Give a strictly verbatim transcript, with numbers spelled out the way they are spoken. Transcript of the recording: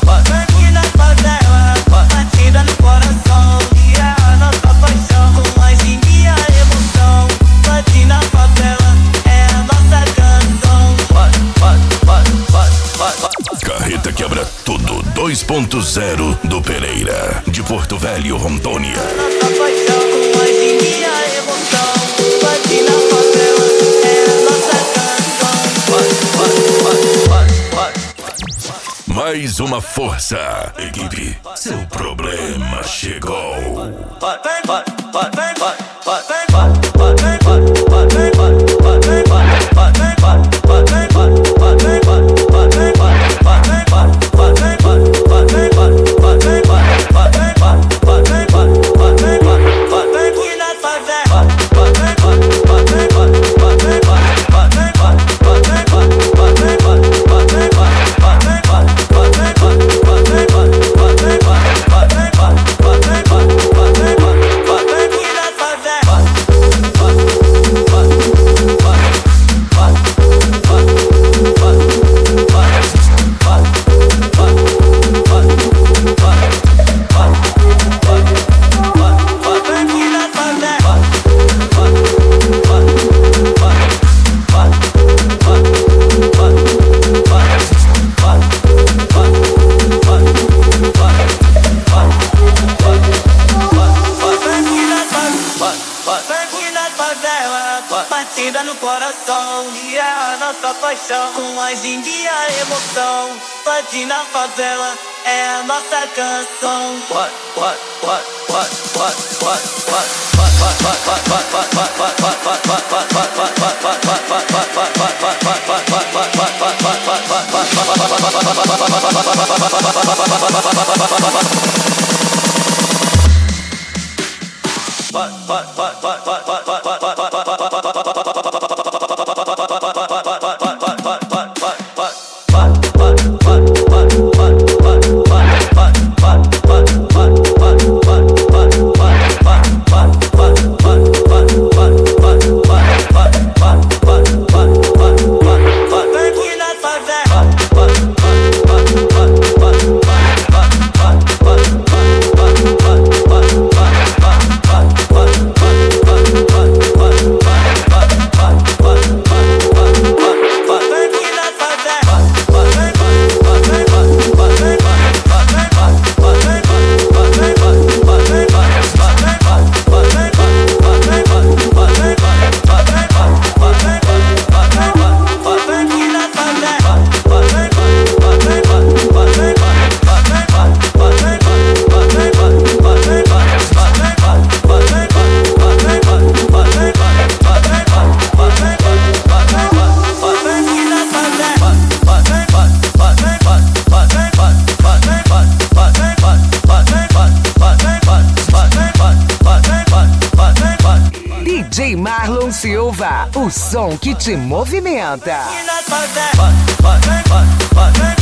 aqui na favela, batida no coração. E é a nossa paixão, com mais em minha emoção. Aqui na favela, é a nossa canção. Carreta Quebra Tudo dois ponto zero do Pereira, de Porto Velho, Rondônia. Nossa paixão, com mais em minha emoção. Aqui na favela, é a nossa canção. Mais uma força, equipe. Seu problema chegou. Batida no coração, e é a nossa paixão, com mais em minha emoção. Aqui na favela, é a nossa canção. D J Marlon Silva, o som que te movimenta. Aqui na favela,